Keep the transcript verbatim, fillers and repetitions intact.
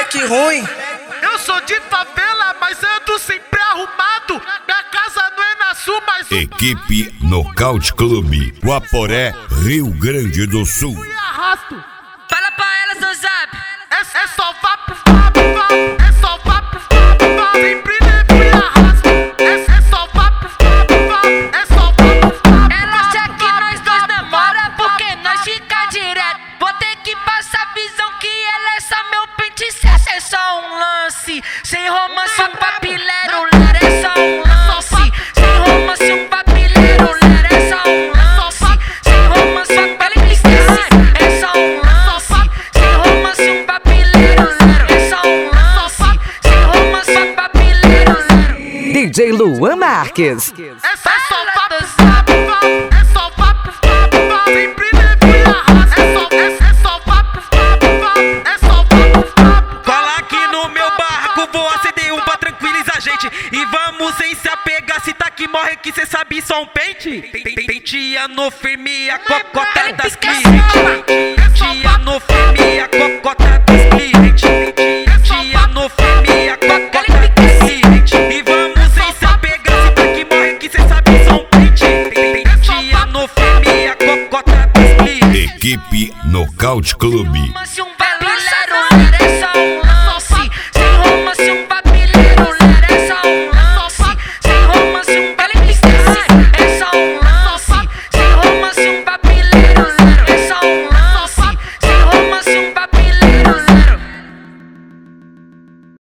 moleque ruim. Eu sou de favela, mas ando sempre arrumado. Minha casa não é na sul, mas... Equipe Nocaute Clube, Guaporé, Rio Grande do Sul. E arrasto. Fala pra elas no zap. É, é só vá pro vapo, vapo. É só vá pro vapo, vapo. Sempre levo e arrasto. É, é só vá pro vapo, vapo. É só vá pro vapo. Ela acha que nós dois namora porque nós fica direto. Vou ter que passar a visão que ela é só meu pente certo. É só um lance, sem romance, um papilero, lera. É só um lance, sem romance, um papilero, lera. É só um lance, sem romance, um papilero. É só um lance, sem romance, um papilero, lera. É só um lance, sem romance, um papilero, lera. D J Luan Marques. É só vá pro vapo, vapo. É só vá pro vapo, vapo. Sempre levo e arrasto. É só, é, é só vá pro vapo, vapo. É só vá pro vapo. Cola aqui no meu barraco, vou acender um pra tranquilizar a gente. E vamos sem se apegar, se tá que morre que cê sabe só um pente. Penteia no firme, a cocota das clientes. Penteia no firme, a cocota das clientes. Penteia no firme, a cocota das clientes. E vamos sem se apegar, se tá que morre que cê sabe só um pente. Penteia no firme, a cocota das clientes. Equipe Nocaute Clube. Romance, um papilero, lera. É só um lance.